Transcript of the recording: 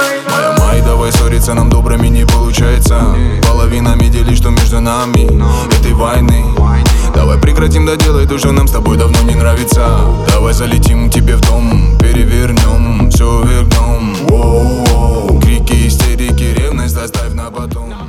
Моя май, давай ссориться, нам добрыми не получается. Половинами делить, что между нами этой войны. Давай прекратим доделать то, что нам с тобой давно не нравится. Давай залетим к тебе в дом, перевернем, все вверх дном. Крики, истерики, ревность оставь на потом.